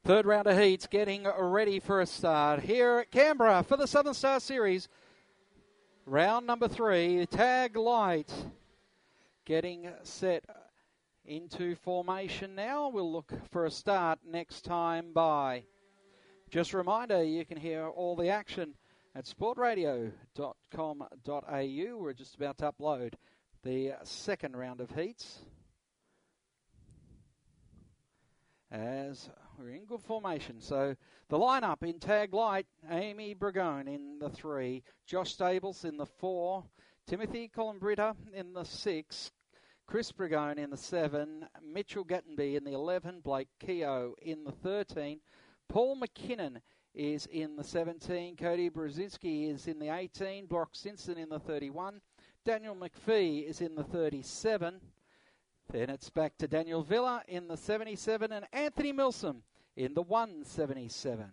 Third round of heats getting ready for a start here at Canberra for the Southern Star Series. Round number 3, Tag Light getting set into formation now. We'll look for a start next time by. Just a reminder, you can hear all the action at sportradio.com.au. We're just about to upload the second round of heats, as we're in good formation. So the lineup in Tag Light: Amy Bragone in the 3, Josh Stables in the 4, Timothy Columbritta in the 6, Chris Bragone in the 7, Mitchell Gattenby in the 11, Blake Keogh in the 13, Paul McKinnon is in the 17, Cody Brzezinski is in the 18, Brock Stinson in the 31, Daniel McPhee is in the 37. Then it's back to Daniel Villa in the 77 and Anthony Milsom in the 177.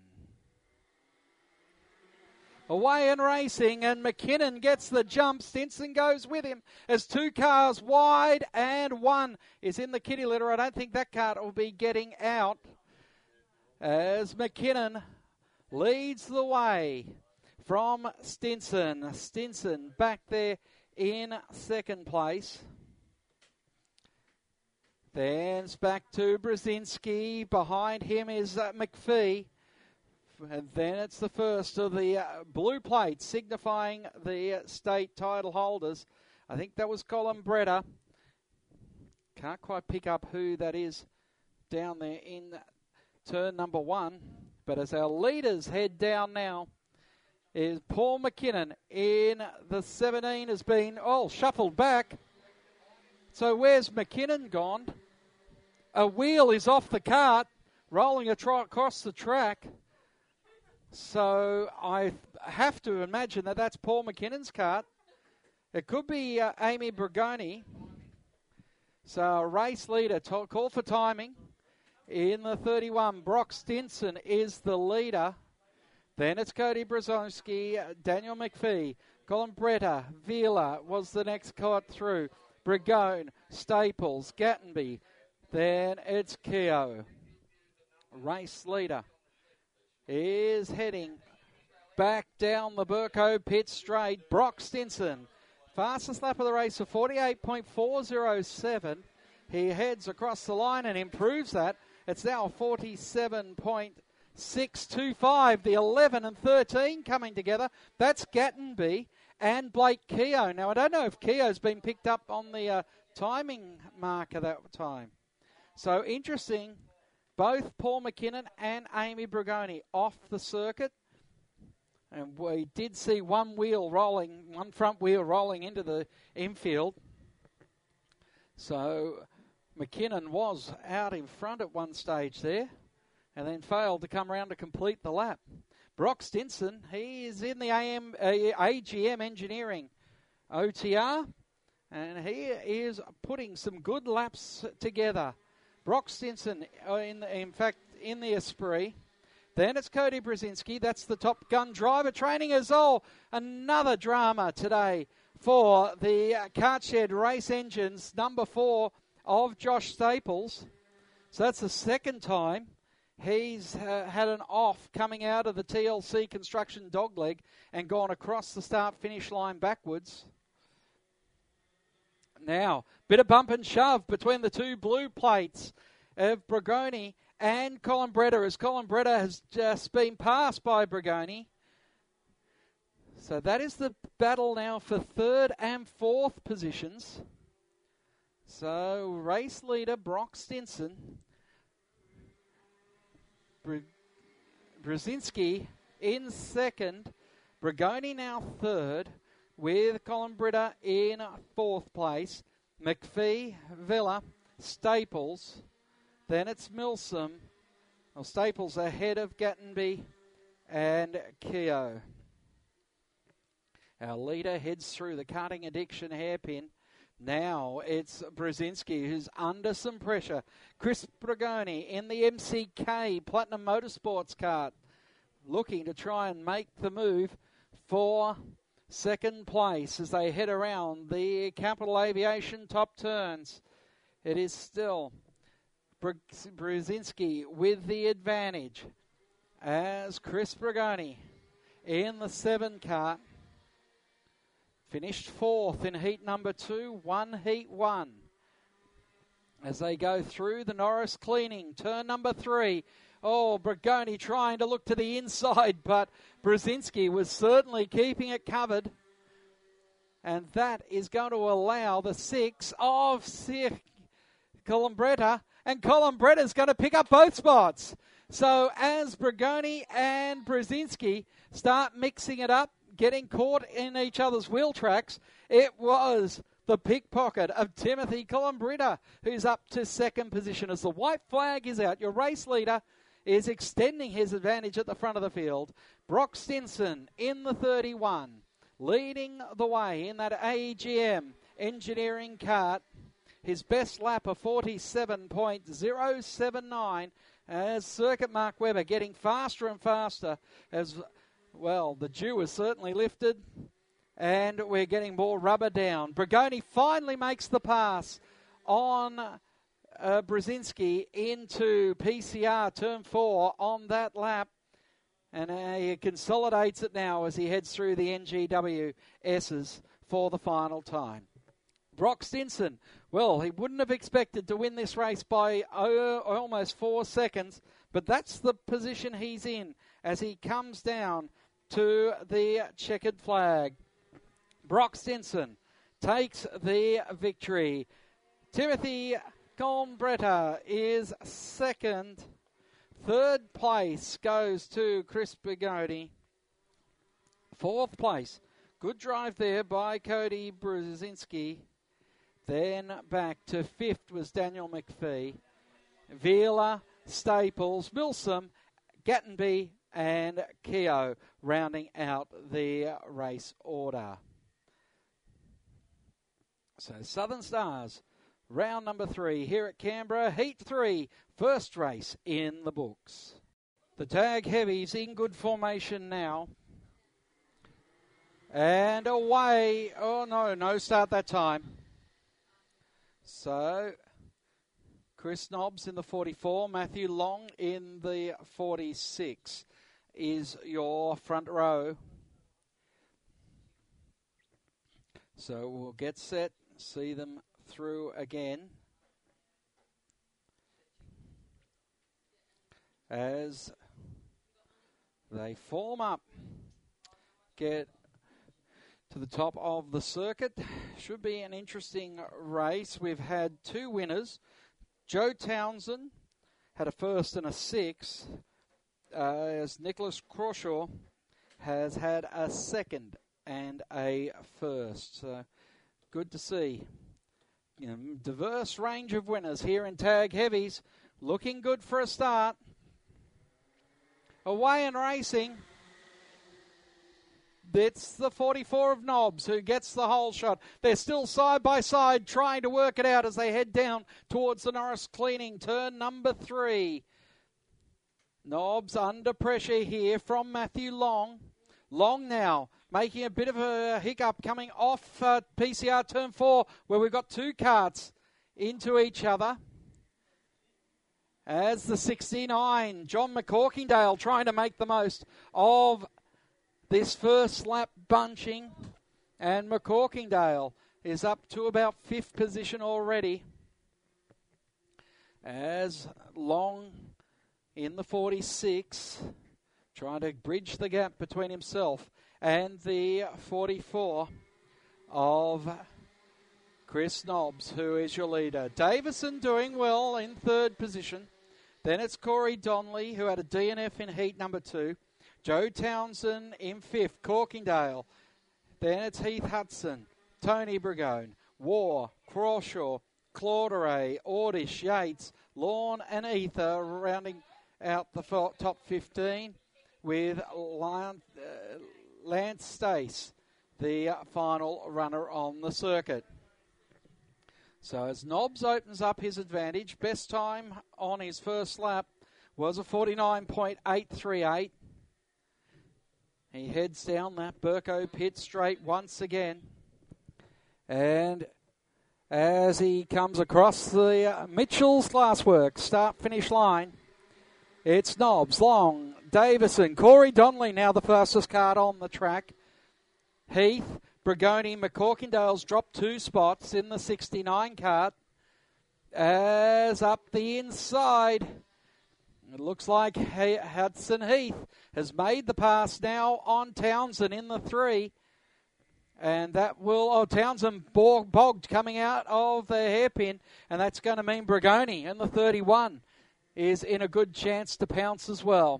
Away and racing, and McKinnon gets the jump. Stinson goes with him as 2 cars wide, and 1 is in the kitty litter. I don't think that car will be getting out, as McKinnon leads the way from Stinson. Stinson back there in second place. Then it's back to Brzezinski. Behind him is McPhee. And then it's the first of the blue plates signifying the state title holders. I think that was Columbretta. Can't quite pick up who that is down there in turn number 1. But as our leaders head down now, is Paul McKinnon in the 17 has been, shuffled back. So where's McKinnon gone? A wheel is off the cart, rolling across the track. So I have to imagine that that's Paul McKinnon's cart. It could be Amy Bragone. So race leader, call for timing. In the 31, Brock Stinson is the leader. Then it's Cody Brzezinski, Daniel McPhee, Columbretta, Vila was the next cart through. Bragone, Staples, Gattenby. Then it's Keogh. Race leader is heading back down the Burco pit straight. Brock Stinson, fastest lap of the race of 48.407. He heads across the line and improves that. It's now 47.625. The 11 and 13 coming together. That's Gattenby and Blake Keogh. Now, I don't know if Keogh's been picked up on the timing marker that time. So interesting, both Paul McKinnon and Amy Bragone off the circuit. And we did see one front wheel rolling into the infield. So McKinnon was out in front at one stage there and then failed to come around to complete the lap. Brock Stinson, he is in the AGM Engineering OTR, and he is putting some good laps together. Brock Stinson, in fact, in the Esprit. Then it's Cody Brzezinski. That's the Top Gun driver training as all. Another drama today for the Kartshed Race Engines, number 4 of Josh Staples. So that's the second time he's had an off coming out of the TLC Construction dogleg and gone across the start-finish line backwards. Now, bit of bump and shove between the 2 blue plates of Bragone and Columbretta, as Columbretta has just been passed by Bragone. So that is the battle now for 3rd and 4th positions. So race leader Brock Stinson, Brzezinski in 2nd, Bragone now 3rd, with Columbretta in 4th place, McPhee, Villa, Staples, then it's Milsom. Well, Staples ahead of Gattenby and Keogh. Our leader heads through the Karting Addiction hairpin. Now it's Brzezinski who's under some pressure. Chris Bragone in the MCK Platinum Motorsports kart, looking to try and make the move for 2nd place as they head around the Capital Aviation top turns. It is still Brzezinski with the advantage as Chris Bragoni in the 7 car. Finished 4th in heat number 2, won heat 1. As they go through the Norris cleaning, turn number 3. Oh, Bragoni trying to look to the inside, but Brzezinski was certainly keeping it covered. And that is going to allow the 6 of Colombretta. And Colombretta's going to pick up both spots. So as Bragoni and Brzezinski start mixing it up, getting caught in each other's wheel tracks, it was the pickpocket of Timothy Colombretta who's up to 2nd position. As the white flag is out, your race leader is extending his advantage at the front of the field. Brock Stinson in the 31, leading the way in that AGM engineering cart. His best lap of 47.079 as Circuit Mark Webber getting faster and faster as, well, the dew is certainly lifted and we're getting more rubber down. Bragoni finally makes the pass on Brzezinski into PCR turn 4 on that lap. And he consolidates it now as he heads through the NGWS's for the final time. Brock Stinson, well, he wouldn't have expected to win this race by almost 4 seconds, but that's the position he's in as he comes down to the checkered flag. Brock Stinson takes the victory. Timothy Colombretta is 2nd. 3rd place goes to Chris Bragoni. 4th place, good drive there by Cody Brzezinski. Then back to 5th was Daniel McPhee. Vila, Staples, Milsom, Gattenby and Keogh rounding out the race order. So Southern Stars, round number 3 here at Canberra, heat 3, first race in the books. The Tag Heavies in good formation now. And away, oh no start that time. So, Chris Nobbs in the 44, Matthew Long in the 46 is your front row. So we'll get set, see them through again. As they form up, get to the top of the circuit. Should be an interesting race. We've had 2 winners. Joe Townsend had a 1st and a 6th, as Nicholas Crawshaw has had a 2nd and a 1st. So good to see. Diverse range of winners here in Tag Heavies. Looking good for a start. Away and racing. It's the 44 of Nobbs who gets the whole shot. They're still side by side trying to work it out as they head down towards the Norris cleaning, turn number 3. Nobbs under pressure here from Matthew Long. Long now making a bit of a hiccup coming off PCR turn 4 where we've got 2 carts into each other. As the 69, John McCorkingdale trying to make the most of this first lap bunching, and McCorkingdale is up to about 5th position already. As Long in the 46, trying to bridge the gap between himself and the 44 of Chris Nobbs, who is your leader. Davison doing well in 3rd position. Then it's Corey Donnelly, who had a DNF in heat number 2. Joe Townsend in 5th, Corkingdale. Then it's Heath Hudson, Tony Bragone, War, Crawshaw, Clauderay, Ordish, Yates, Lorne and Ether rounding out the top 15 with Lance Stace, the final runner on the circuit. So as Nobbs opens up his advantage, best time on his first lap was a 49.838. He heads down that Burko pit straight once again. And as he comes across the Mitchell's Glassworks start-finish line. It's Nobbs, Long, Davison, Corey Donnelly now the fastest card on the track. Heath, Bragoni, McCorkindale's dropped 2 spots in the 69 cart. As up the inside, it looks like Hudson Heath has made the pass now on Townsend in the 3. And that will, Townsend bogged coming out of the hairpin, and that's going to mean Bragoni in the 31 is in a good chance to pounce as well.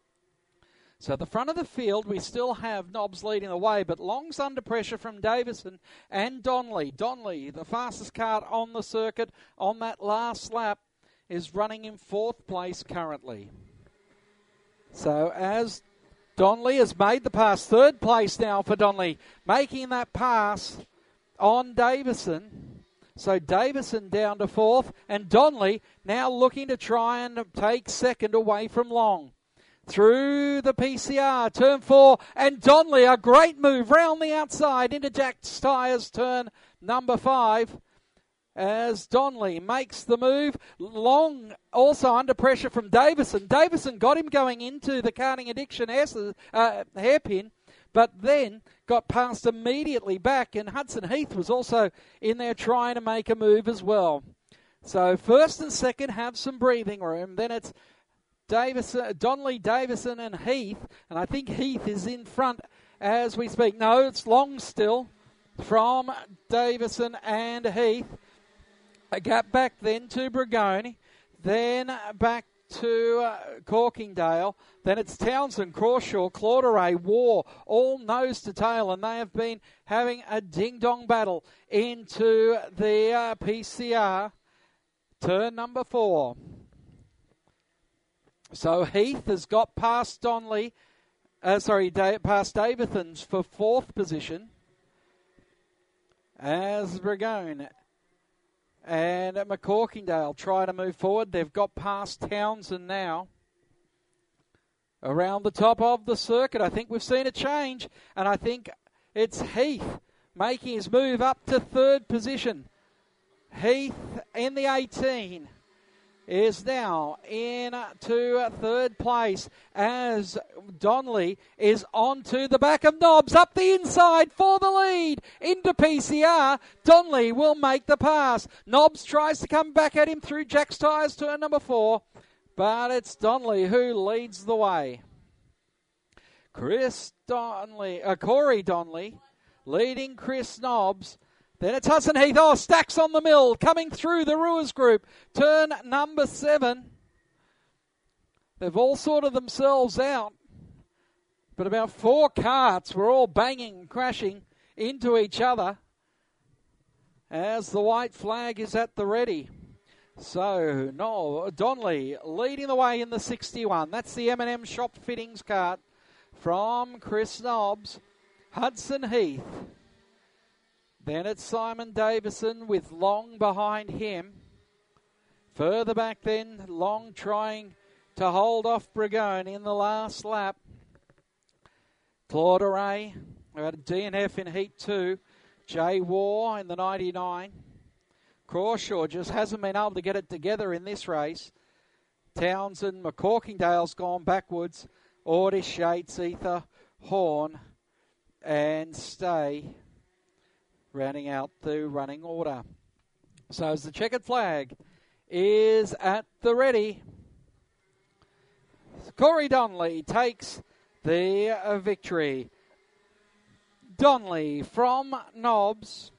So at the front of the field, we still have Nobbs leading the way, but Long's under pressure from Davison and Donnelly. Donnelly, the fastest cart on the circuit on that last lap, is running in 4th place currently. So as Donnelly has made the pass, 3rd place now for Donnelly, making that pass on Davison. So Davison down to 4th, and Donnelly now looking to try and take 2nd away from Long. Through the PCR, turn 4, and Donnelly, a great move round the outside into Jack Tyres, turn number 5. As Donnelly makes the move, Long also under pressure from Davison. Davison got him going into the Karting Addiction hairpin, but then got passed immediately back, and Hudson Heath was also in there trying to make a move as well. So 1st and 2nd have some breathing room. Then it's Donnelly, Davison and Heath, and I think Heath is in front as we speak. No, it's Long still from Davison and Heath. A gap back then to Bragoni, then back to Corkindale, then it's Townsend, Crawshaw, Clauderay, War, all nose to tail, and they have been having a ding-dong battle into the PCR, turn number 4. So Heath has got past past Davison for 4th position, as Bragoni and McCorkindale try to move forward. They've got past Townsend now. Around the top of the circuit, I think we've seen a change, and I think it's Heath making his move up to 3rd position. Heath in the 18 is now into 3rd place as Donnelly is onto the back of Nobbs, up the inside for the lead into PCR. Donnelly will make the pass. Nobbs tries to come back at him through Jack's Tyres, turn number 4, but it's Donnelly who leads the way. Corey Donnelly leading Chris Nobbs. Then it's Hudson Heath. Stacks on the mill coming through the Ruers group. Turn number 7. They've all sorted themselves out. But about 4 carts were all banging, crashing into each other as the white flag is at the ready. So, Donnelly leading the way in the 61. That's the M&M Shop Fittings cart from Chris Nobbs. Hudson Heath. Then it's Simon Davison with Long behind him. Further back then, Long trying to hold off Bragoni in the last lap. Clauderay, we had a DNF in Heat 2. Jay War in the 99. Crawshaw just hasn't been able to get it together in this race. Townsend, McCorkindale's gone backwards. Ordish, Yates, Ether, Horn, and Stay. Rounding out the running order. So as the checkered flag is at the ready, Corey Donnelly takes the victory. Donnelly from Nobbs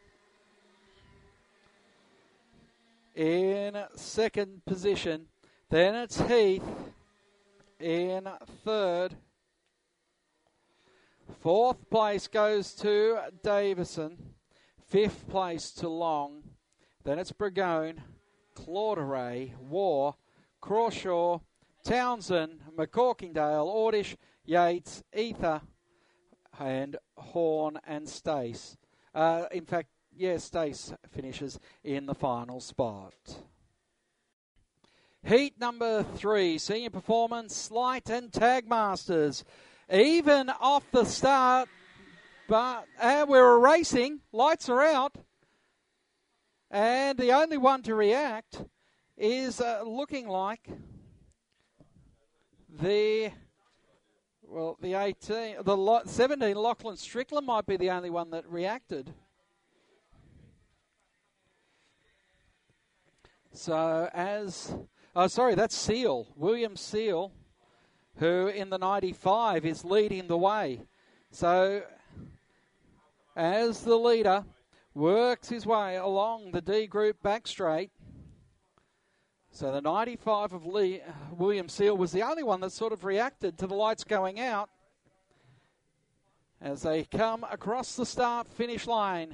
in 2nd position. Then it's Heath in 3rd. 4th place goes to Davison. 5th place to Long. Then it's Bragoni, Clauderay, War, Crawshaw, Townsend, McCorkindale, Ordish, Yates, Ether, and Horn and Stace. Stace finishes in the final spot. Heat number 3, Senior Performance, Light and Tag Masters. Even off the start, but we're racing. Lights are out. And the only one to react is looking like the 17, Lachlan Strickland might be the only one that reacted. So that's Seal, William Seal, who in the 95 is leading the way. So as the leader works his way along the D group back straight, so the 95 of William Seal was the only one that sort of reacted to the lights going out as they come across the start-finish line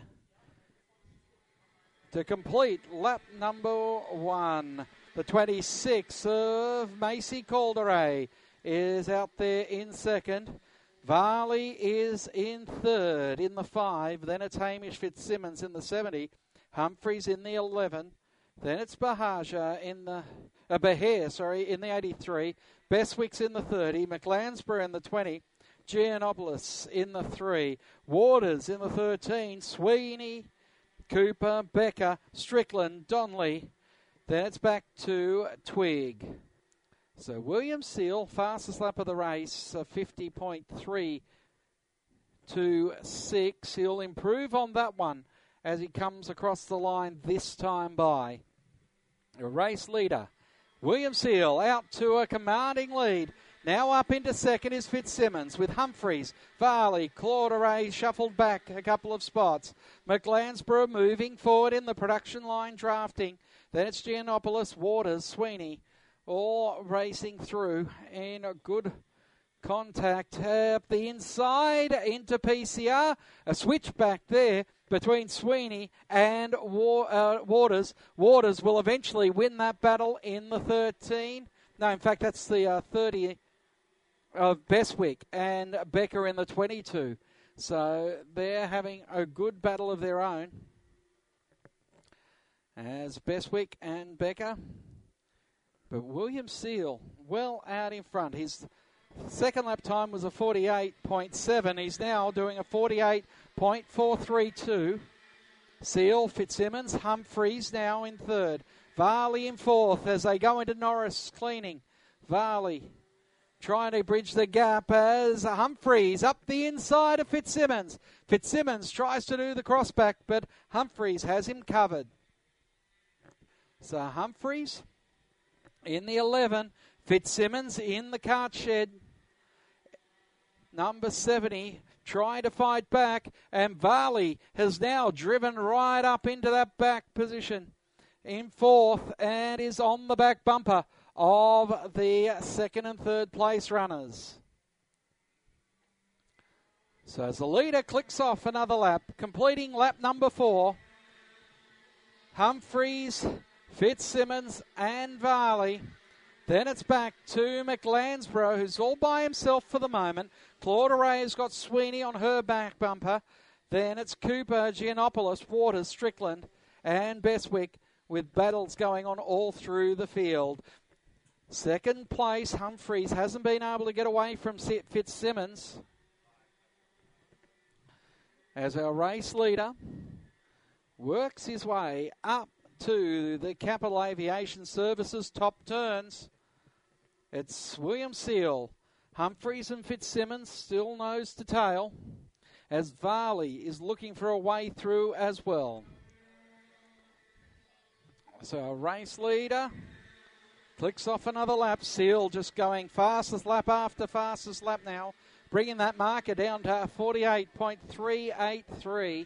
to complete lap number 1. The 26 of Macy Calderay is out there in second. Varley is in third in the 5. Then it's Hamish Fitzsimmons in the 70. Humphreys in the 11. Then it's Behair in the 83. Bestwick's in the 30. McLansborough in the 20. Giannopoulos in the 3. Waters in the 13. Sweeney, Cooper, Becker, Strickland, Donnelly. Then it's back to Twig. So William Seal, fastest lap of the race, 50.326. He'll improve on that one as he comes across the line this time by. A race leader, William Seal, out to a commanding lead. Now up into second is Fitzsimmons with Humphreys, Varley, Clauderay shuffled back a couple of spots. McLansborough moving forward in the production line drafting. Then it's Giannopoulos, Waters, Sweeney, all racing through in a good contact up the inside into PCR. A switch back there between Sweeney and Waters. Waters will eventually win that battle in the 13. No, in fact, that's the 30 of Bestwick and Becker in the 22. So they're having a good battle of their own as Bestwick and Becker. But William Seal well out in front. His second lap time was a 48.7. He's now doing a 48.432. Seal, Fitzsimmons, Humphreys now in third. Varley in fourth as they go into Norris cleaning. Varley trying to bridge the gap as Humphreys up the inside of Fitzsimmons. Fitzsimmons tries to do the crossback, but Humphreys has him covered. So Humphreys in the 11. Fitzsimmons in the cart shed. Number 70 trying to fight back. And Varley has now driven right up into that back position in fourth and is on the back bumper of the second and third place runners. So as the leader clicks off another lap, completing lap number 4, Humphreys, Fitzsimmons and Varley. Then it's back to McLansborough, who's all by himself for the moment. Clauderay has got Sweeney on her back bumper. Then it's Cooper, Giannopoulos, Waters, Strickland and Bestwick with battles going on all through the field. Second place, Humphreys hasn't been able to get away from Fitzsimmons as our race leader works his way up to the Capital Aviation Services top turns. It's William Seal, Humphreys and Fitzsimmons still nose to tail as Varley is looking for a way through as well. So our race leader clicks off another lap. Seal just going fastest lap after fastest lap now, bringing that marker down to 48.383.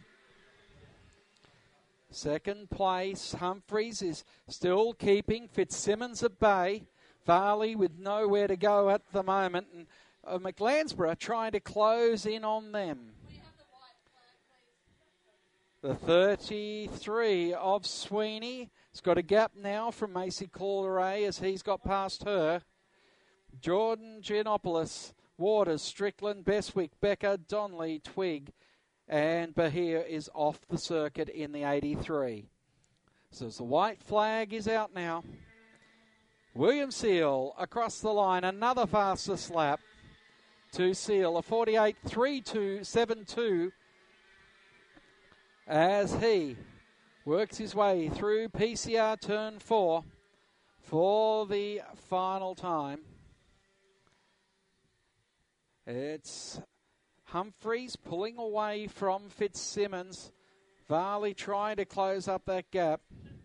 Second place, Humphreys is still keeping Fitzsimmons at bay. Varley with nowhere to go at the moment. And McLansborough trying to close in on them. The 33 of Sweeney has got a gap now from Macy Calderay as he's got past her. Jordan Giannopoulos, Waters, Strickland, Bestwick, Becker, Donnelly, Twig, and Behair is off the circuit in the 83. So as the white flag is out now, William Seal across the line, another fastest lap to Seal, a 48.3272 as he works his way through PCR turn 4 for the final time. It's Humphreys pulling away from Fitzsimmons. Varley trying to close up that gap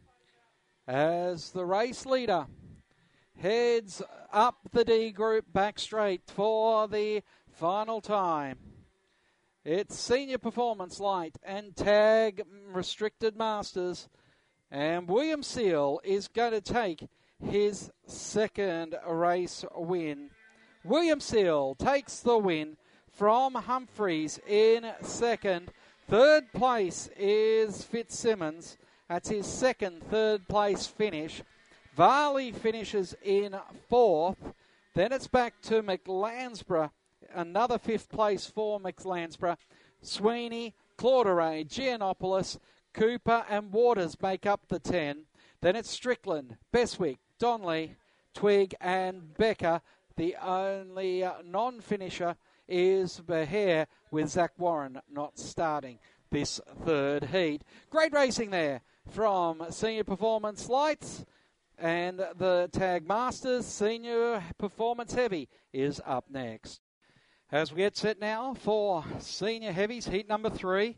as the race leader heads up the D group back straight for the final time. It's Senior Performance Light and Tag Restricted Masters, and William Seal is going to take his second race win. William Seal takes the win from Humphreys in second. Third place is Fitzsimmons. That's his second third place finish. Varley finishes in fourth. Then it's back to McLansborough. Another fifth place for McLansborough. Sweeney, Clauderay, Giannopoulos, Cooper and Waters make up the 10. Then it's Strickland, Beswick, Donnelly, Twigg and Becker. The only non-finisher is Behair, with Zach Warren not starting this third heat. Great racing there from Senior Performance Lights, and the Tag Masters Senior Performance Heavy is up next. As we get set now for Senior Heavies, heat number 3.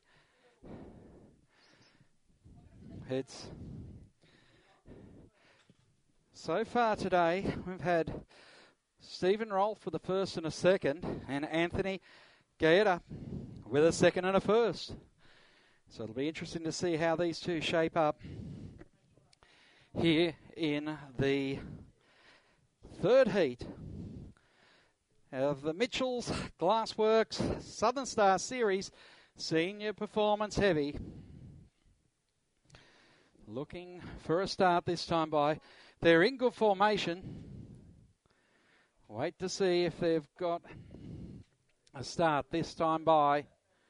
It's so far today, we've had Stephen Rolfe for the first and a second, and Anthony Gaeta with a second and a first. So it'll be interesting to see how these two shape up here in the third heat of the Mitchell's Glassworks Southern Star Series Senior Performance Heavy. Looking for a start this time by. They're in good formation. Wait to see if they've got a start this time by.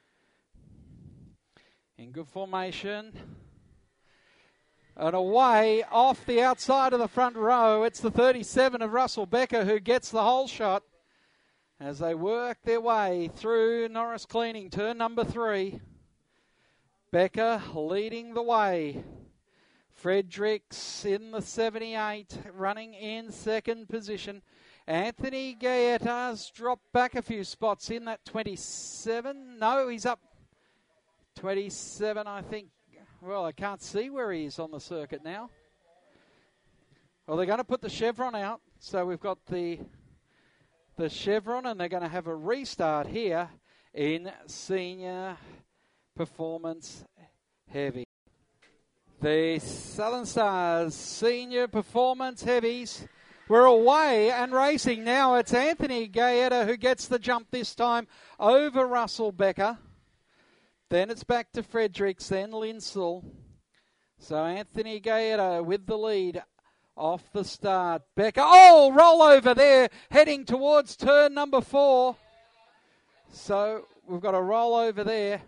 In good formation. And away off the outside of the front row, it's the 37 of Russell Becker who gets the whole shot as they work their way through Norris Cleaning, turn number 3. Becker leading the way. Fredericks in the 78, running in second position. Anthony Gaeta's dropped back a few spots in that 27. No, he's up 27, I think. Well, I can't see where he is on the circuit now. Well, they're going to put the chevron out. So we've got the chevron, and they're going to have a restart here in Senior Performance Heavy. The Southern Stars Senior Performance Heavies were away and racing. Now it's Anthony Gaeta who gets the jump this time over Russell Becker. Then it's back to Fredericks, then Linsell. So Anthony Gaeta with the lead off the start. Becker, roll over there, heading towards turn number 4. So we've got a roll over there.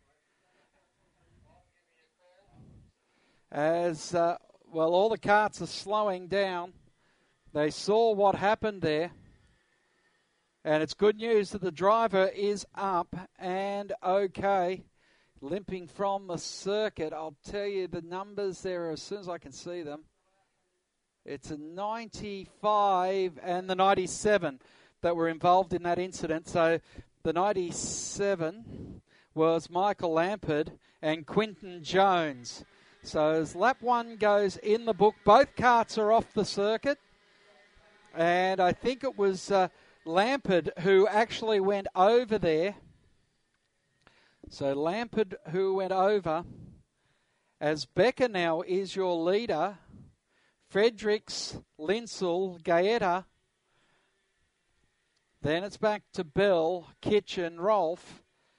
As, all the carts are slowing down. They saw what happened there. And it's good news that the driver is up and okay. Limping from the circuit. I'll tell you the numbers there as soon as I can see them. It's a 95 and the 97 that were involved in that incident. So the 97 was Michael Lampard and Quinton Jones. So as lap 1 goes in the book, both carts are off the circuit. And I think it was Lampard who actually went over there. So Lampard who went over. As Becker now is your leader. Fredericks, Linsell, Gaeta. Then it's back to Bell, Kitchen, Rolfe.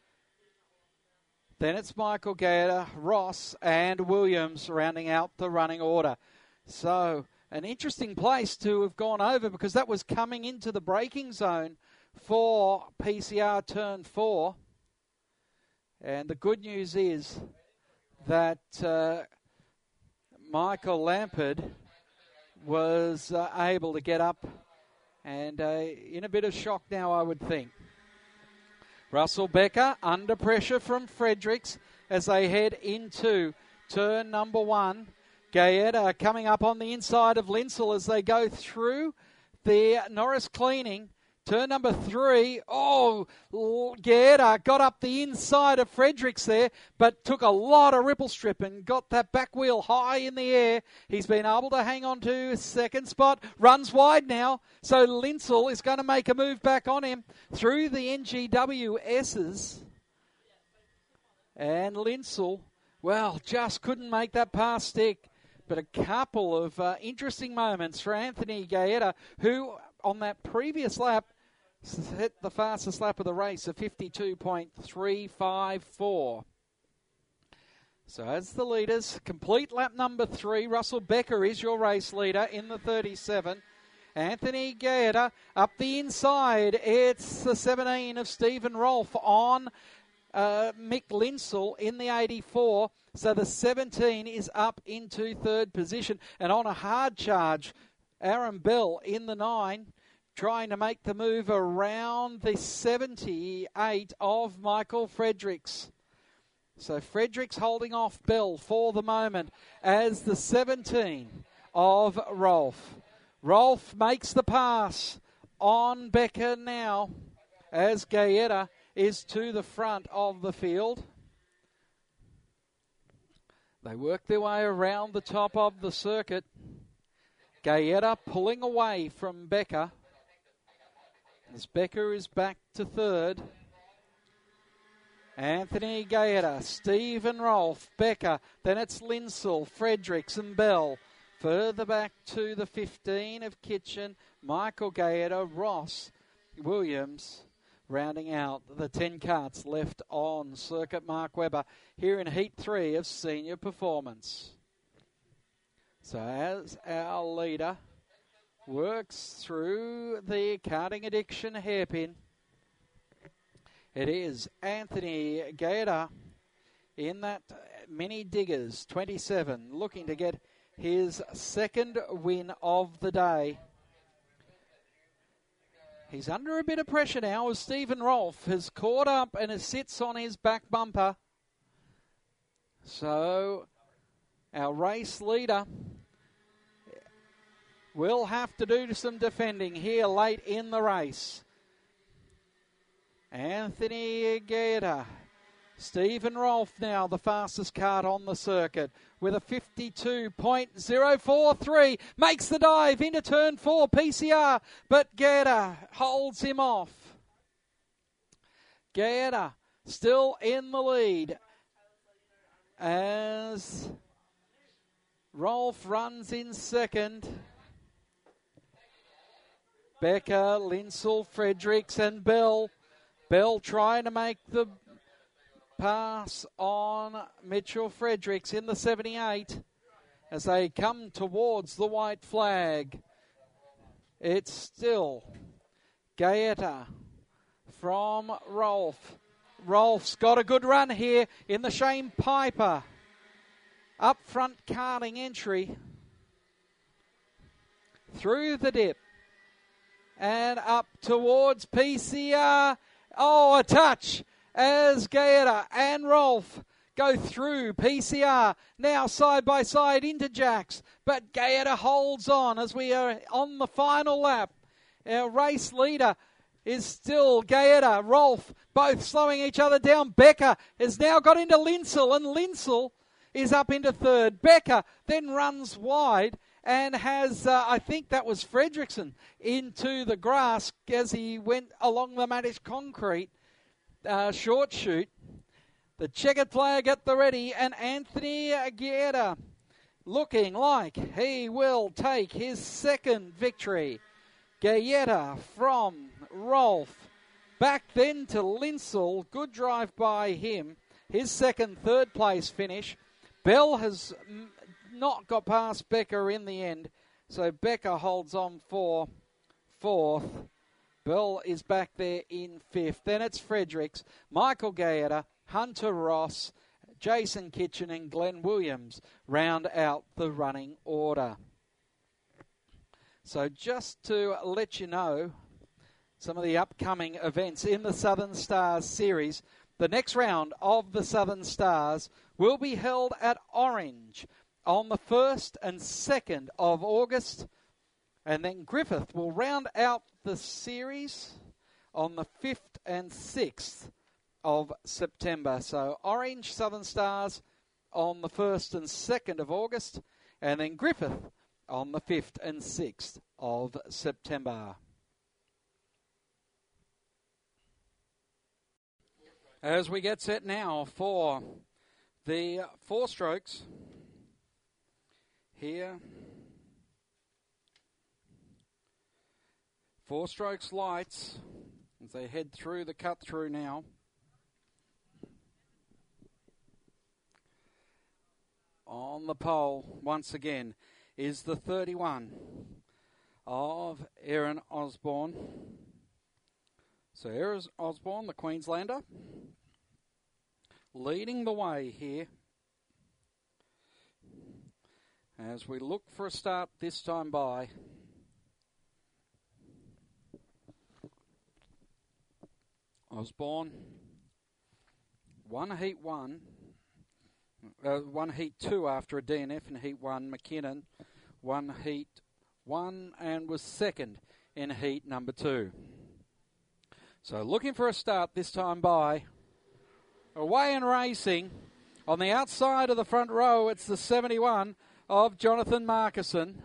Then it's Michael Gaeta, Ross and Williams rounding out the running order. So an interesting place to have gone over because that was coming into the braking zone for PCR turn 4. And the good news is that Michael Lampard was able to get up and in a bit of shock now, I would think. Russell Becker under pressure from Fredericks as they head into turn number 1. Gaeta coming up on the inside of Linsell as they go through the Norris cleaning. Turn number 3. Oh, Gaeta got up the inside of Fredericks there, but took a lot of ripple strip and got that back wheel high in the air. He's been able to hang on to second spot. Runs wide now, so Linsell is going to make a move back on him through the NGWS's. And Linsell, well, just couldn't make that pass stick. But a couple of interesting moments for Anthony Gaeta, who on that previous lap hit the fastest lap of the race of 52.354. So as the leaders, complete lap number 3, Russell Becker is your race leader in the 37. Anthony Gaeta up the inside. It's the 17 of Stephen Rolfe on Mick Linsell in the 84. So the 17 is up into third position. And on a hard charge, Aaron Bell in the 9, trying to make the move around the 78 of Michael Fredericks. So Fredericks holding off Bell for the moment as the 17 of Rolfe. Rolfe makes the pass on Becker now as Gaeta is to the front of the field. They work their way around the top of the circuit. Gaeta pulling away from Becker. As Becker is back to third. Anthony Gaeta, Stephen Rolfe, Becker, then it's Linsell, Fredericks and Bell. Further back to the 15 of Kitchen, Michael Gaeta, Ross, Williams, rounding out the 10 carts left on circuit. Mark Webber here in Heat 3 of Senior Performance. So as our leader works through the Karting Addiction hairpin, it is Anthony Gaeta in that Mini Diggers 27, looking to get his second win of the day. He's under a bit of pressure now as Stephen Rolfe has caught up and sits on his back bumper. So our race leader will have to do some defending here late in the race. Anthony Gaeta, Stephen Rolfe now the fastest kart on the circuit with a 52.043. Makes the dive into turn 4 PCR, but Gaeta holds him off. Gaeta still in the lead as Rolfe runs in second. Becker, Linsell, Fredericks and Bell. Bell trying to make the pass on Mitchell Fredericks in the 78 as they come towards the white flag. It's still Gaeta from Rolfe. Rolfe's got a good run here in the Shane Piper up front karting entry through the dip and up towards PCR. Oh, a touch as Gaeta and Rolfe go through PCR. Now side by side into Jacks, but Gaeta holds on as we are on the final lap. Our race leader is still Gaeta, Rolfe, both slowing each other down. Becker has now got into Linsell, and Linsell is up into third. Becker then runs wide and has, I think that was Fredrickson, into the grass as he went along the Mattish concrete short shoot. The checkered flag at the ready, and Anthony Gaeta looking like he will take his second victory. Gaeta from Rolfe. Back then to Linsell. Good drive by him. His third place finish. Bell has not got past Becker in the end. So Becker holds on for fourth. Bell is back there in fifth. Then it's Fredericks, Michael Gaeta, Hunter Ross, Jason Kitchen and Glenn Williams round out the running order. So just to let you know some of the upcoming events in the Southern Stars series, the next round of the Southern Stars will will be held at Orange on the 1st and 2nd of August. And then Griffith will round out the series on the 5th and 6th of September. So Orange Southern Stars on the 1st and 2nd of August, and then Griffith on the 5th and 6th of September. As we get set now for the 4 strokes here. 4 strokes lights as they head through the cut through now. On the pole once again is the 31 of Erin Osborne. So Erin Osborne, the Queenslander, leading the way here as we look for a start this time by. Osborne, one heat 2 after a DNF in heat 1. McKinnon, one heat 1 and was second in heat number 2. So looking for a start this time by. Away and racing. On the outside of the front row, it's the 71 of Jonathan Markison.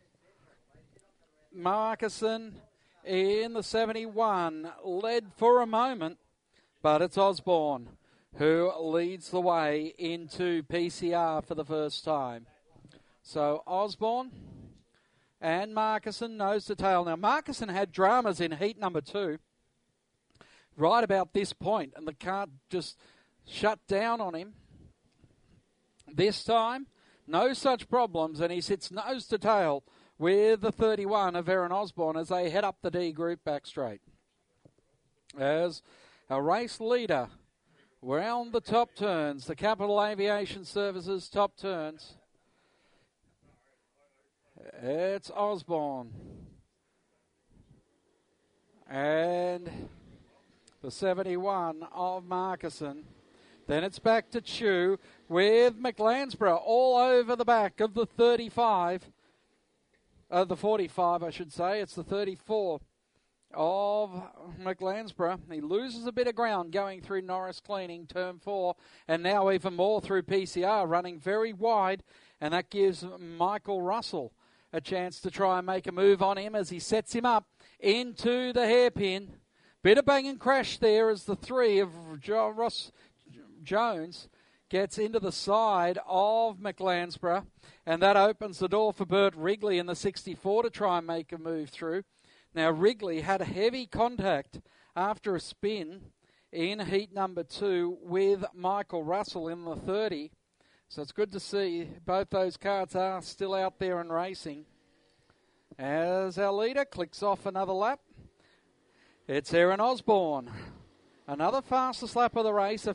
Markison in the 71, led for a moment, but it's Osborne who leads the way into PCR for the first time. So Osborne and Markison nose to tail. Now Markison had dramas in heat number 2 right about this point, and the car just shut down on him. This time, no such problems, and he sits nose to tail with the 31 of Erin Osborne as they head up the D group back straight. As a race leader round the top turns, the Capital Aviation Services top turns, it's Osborne. And the 71 of Markison. Then it's back to Chew with McLansborough all over the back of the 35. The 45, I should say. It's the 34 of McLansborough. He loses a bit of ground going through Norris Cleaning, turn 4, and now even more through PCR, running very wide, and that gives Michael Russell a chance to try and make a move on him as he sets him up into the hairpin. Bit of bang and crash there as the 3 of Ross Jones gets into the side of McLansborough, and that opens the door for Bert Wrigley in the 64 to try and make a move through. Now Wrigley had heavy contact after a spin in heat number 2 with Michael Russell in the 30. So it's good to see both those cars are still out there and racing. As our leader clicks off another lap, it's Erin Osborne. Another fastest lap of the race, a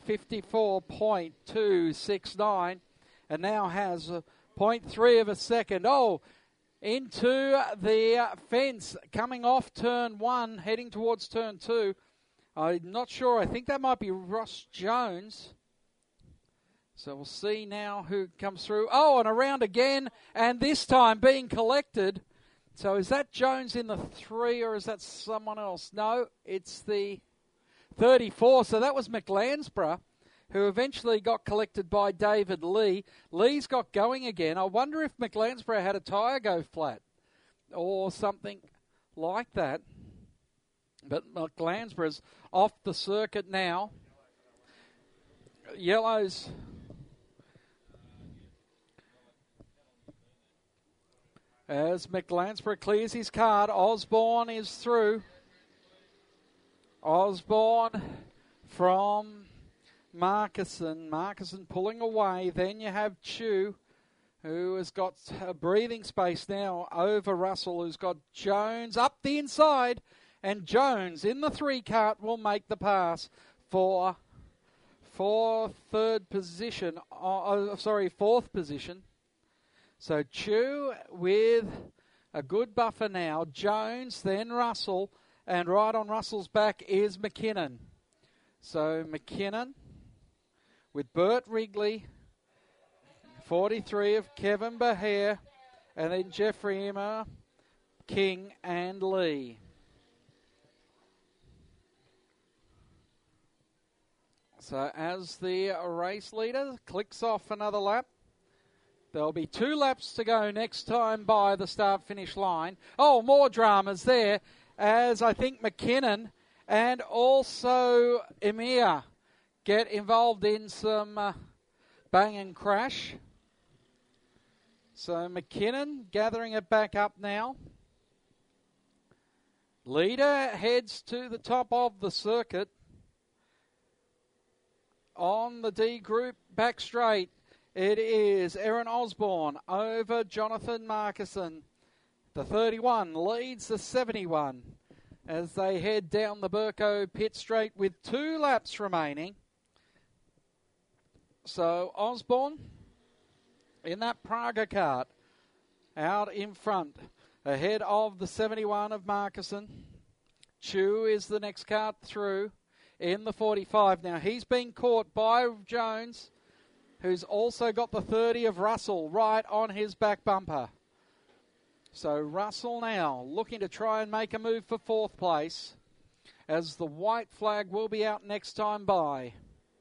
54.269, and now has 0.3 of a second. Oh, into the fence, coming off turn 1, heading towards turn 2. I'm not sure. I think that might be Ross Jones. So we'll see now who comes through. Oh, and around again, and this time being collected. So is that Jones in the 3 or is that someone else? No, it's the 34. So that was McLansborough, who eventually got collected by David Lee. Lee's got going again. I wonder if McLansborough had a tyre go flat or something like that. But McLansborough's off the circuit now. Yellows. As McLansborough clears his card, Osborne is through. Osborne from Markison. Markison pulling away. Then you have Chew, who has got a breathing space now over Russell, who's got Jones up the inside. And Jones in the 3 cart will make the pass for fourth position. So Chew with a good buffer now. Jones, then Russell, and right on Russell's back is McKinnon. So McKinnon with Bert Wrigley 43 of Kevin Behair, and then Jeffrey Emma, King and Lee. So as the race leader clicks off another lap, there'll be 2 laps to go next time by the start-finish line. Oh, more dramas there, as I think McKinnon and also Emir get involved in some bang and crash. So McKinnon gathering it back up now. Leader heads to the top of the circuit. On the D group back straight, it is Aaron Osborne over Jonathan Markison. The 31 leads the 71 as they head down the Burko pit straight with 2 laps remaining. So Osborne in that Praga kart out in front ahead of the 71 of Markison. Chu is the next kart through in the 45. Now he's been caught by Jones, who's also got the 30 of Russell right on his back bumper. So Russell now looking to try and make a move for 4th place, as the white flag will be out next time by.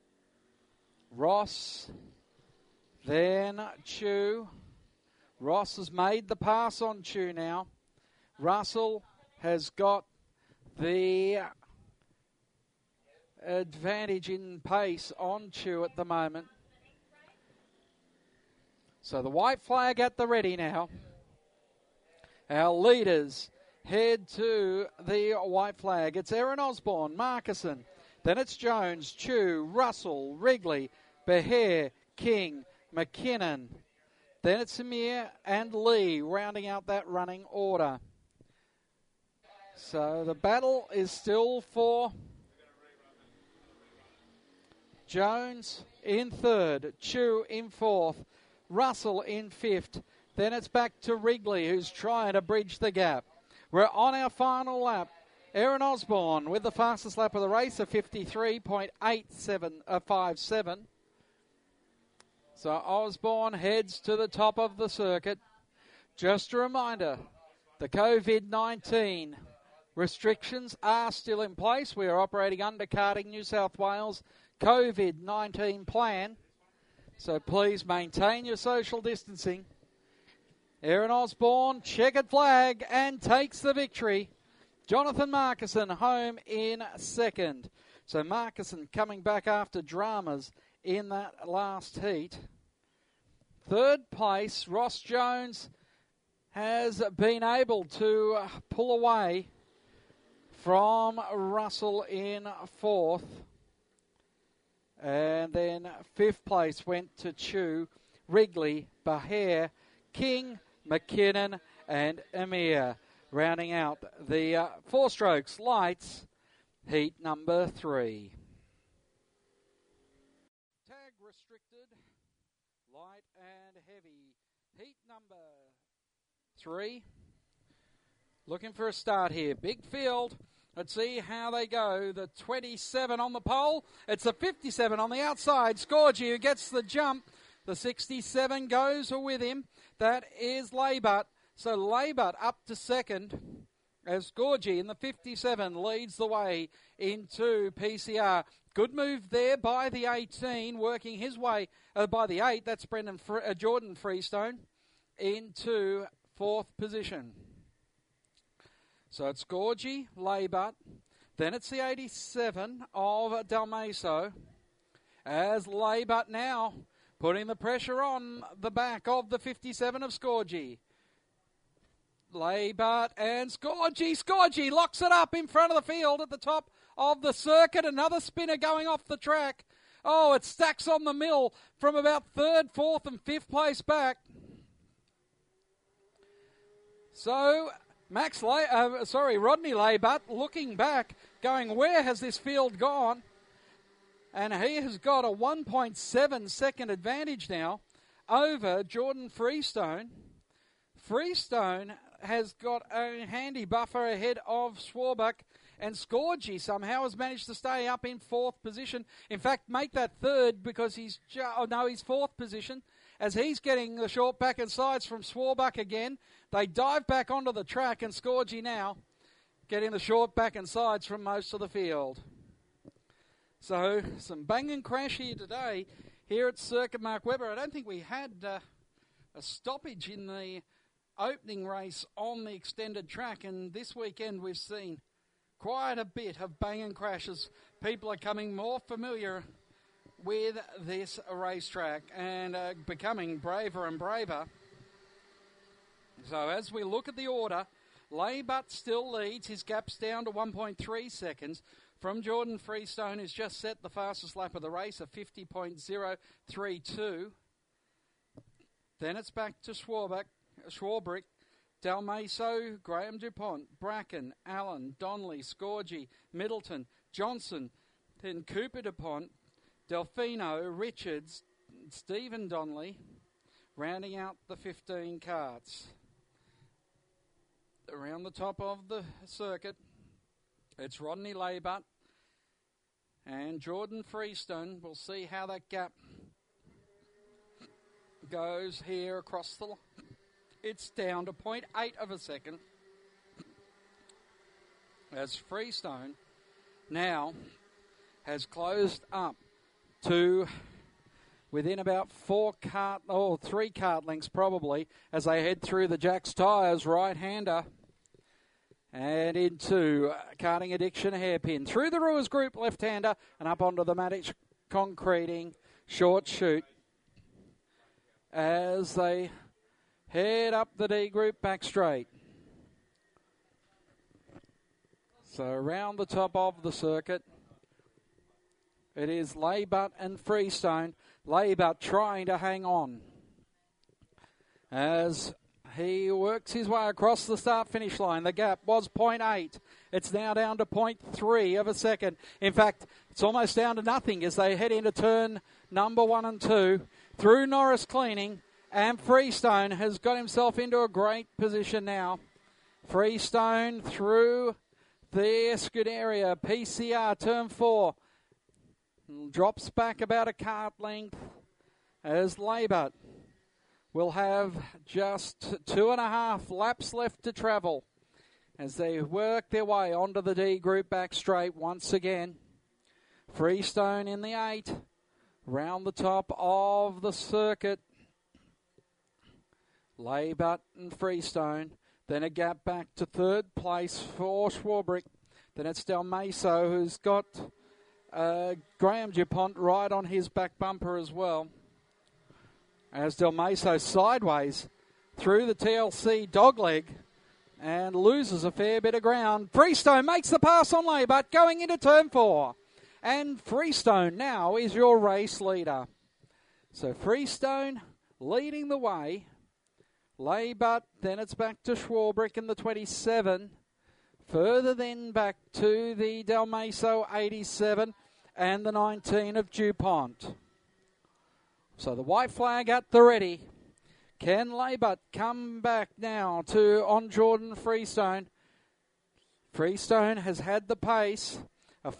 Ross, then Chu. Ross has made the pass on Chu now. Russell has got the advantage in pace on Chu at the moment. So the white flag at the ready now. Our leaders head to the white flag. It's Aaron Osborne, Markison. Then it's Jones, Chu, Russell, Wrigley, Behair, King, McKinnon. Then it's Amir and Lee rounding out that running order. So the battle is still for Jones in 3rd, Chu in 4th, Russell in 5th. Then it's back to Wrigley, who's trying to bridge the gap. We're on our final lap. Aaron Osborne with the fastest lap of the race, a 53.8757. So Osborne heads to the top of the circuit. Just a reminder, the COVID-19 restrictions are still in place. We are operating under Karting New South Wales COVID-19 plan. So please maintain your social distancing. Aaron Osborne, checkered flag, and takes the victory. Jonathan Markison home in 2nd. So Markison coming back after dramas in that last heat. 3rd place, Ross Jones has been able to pull away from Russell in 4th. And then 5th place went to Chu, Wrigley, Behair, King, McKinnon and Amir, rounding out the 4 strokes lights heat number 3. Tag restricted, light and heavy, heat number 3. Looking for a start here. Big field. Let's see how they go. The 27 on the pole. It's the 57 on the outside. Scorgi who gets the jump. The 67 goes with him. That is Laybut. So Laybut up to 2nd as Scorgi in the 57 leads the way into PCR. Good move there by the 18, working his way by the 8. That's Jordan Freestone into 4th position. So it's Scorgi, Laybut. Then it's the 87 of Dalmaso as Laybut now putting the pressure on the back of the 57 of Scorgi. Laybut and Scorgi. Scorgi locks it up in front of the field at the top of the circuit. Another spinner going off the track. Oh, it stacks on the mill from about 3rd, 4th and 5th place back. So Rodney Laybut looking back, going, where has this field gone? And he has got a 1.7 second advantage now over Jordan Freestone. Freestone has got a handy buffer ahead of Swarbuck, and Scorgi somehow has managed to stay up in 4th position. In fact, make that 3rd because he's 4th position, as he's getting the short back and sides from Swarbuck again. They dive back onto the track, and Scorgie now getting the short back and sides from most of the field. So some bang and crash here today here at Circuit Mark Webber. I don't think we had a stoppage in the opening race on the extended track, and this weekend we've seen quite a bit of bang and crashes. People are coming more familiar with this racetrack and becoming braver and braver. So as we look at the order, Laybutt still leads. His gap's down to 1.3 seconds from Jordan Freestone, who's just set the fastest lap of the race, a 50.032. Then it's back to Swarbrick, Dalmaso, Graham DuPont, Bracken, Allen, Donnelly, Scorgie, Middleton, Johnson, then Cooper DuPont, Delfino, Richards, Stephen Donnelly, rounding out the 15 carts. Around the top of the circuit, it's Rodney Laybutt and Jordan Freestone. We'll see how that gap goes here across the line. It's down to 0.8 of a second as Freestone now has closed up to within about 3 cart lengths probably as they head through the Jack's Tyres right-hander and into Karting Addiction hairpin. Through the Ruers Group left-hander and up onto the Matic Concreting short chute as they head up the D group back straight. So around the top of the circuit, it is Laybutt and Freestone. Laybutt trying to hang on as he works his way across the start-finish line. The gap was 0.8. It's now down to 0.3 of a second. In fact, it's almost down to nothing as they head into turn number 1 and 2 through Norris Cleaning. And Freestone has got himself into a great position now. Freestone through the Scuderia, PCR, turn 4. Drops back about a cart length as Laybutt will have just 2.5 laps left to travel as they work their way onto the D group back straight once again. Freestone in the 8, round the top of the circuit. Laybutt and Freestone. Then a gap back to third place for Swarbrick. Then it's Dalmaso, who's got Graham DuPont right on his back bumper as well. As Dalmaso sideways through the TLC dogleg and loses a fair bit of ground. Freestone makes the pass on Laybutt going into turn 4. And Freestone now is your race leader. So Freestone leading the way. Laybutt, then it's back to Swarbrick in the 27. Further then back to the Dalmaso 87 and the 19 of DuPont. So the white flag at the ready. Can Laybutt come back now on Jordan Freestone? Freestone has had the pace, a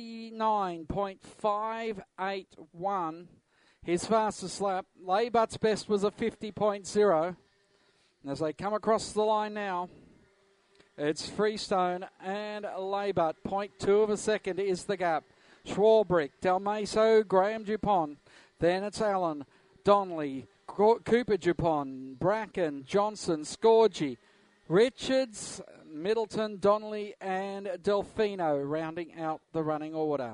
49.581. His fastest lap. Laybutt's best was a 50.0. As they come across the line now, it's Freestone and Laybutt. 0.2 of a second is the gap. Swarbrick, Dalmaso, Graham DuPont. Then it's Allen, Donnelly, Cooper DuPont, Bracken, Johnson, Scorgie, Richards, Middleton, Donnelly, and Delfino rounding out the running order.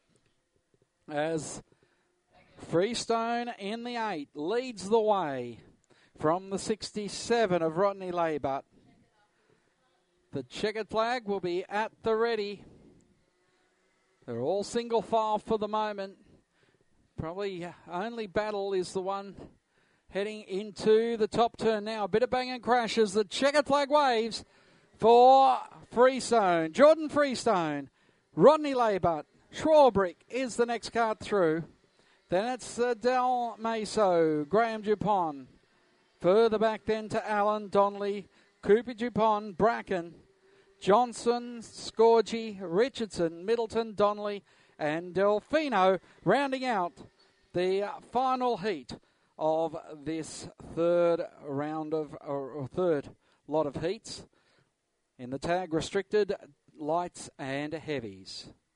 As Freestone in the 8 leads the way from the 67 of Rodney Laybutt. The checkered flag will be at the ready. They're all single file for the moment. Probably only Battle is the one heading into the top turn now. A bit of bang and crash as the checkered flag waves for Freestone. Jordan Freestone, Rodney Laybutt, Swarbrick is the next card through. Then it's Dalmaso, Graham DuPont. Further back then to Allen, Donnelly, Cooper DuPont, Bracken, Johnson, Scorgie, Richardson, Middleton, Donnelly, and Delfino rounding out the final heat of this third round of, or third lot of heats in the tag restricted lights and heavies.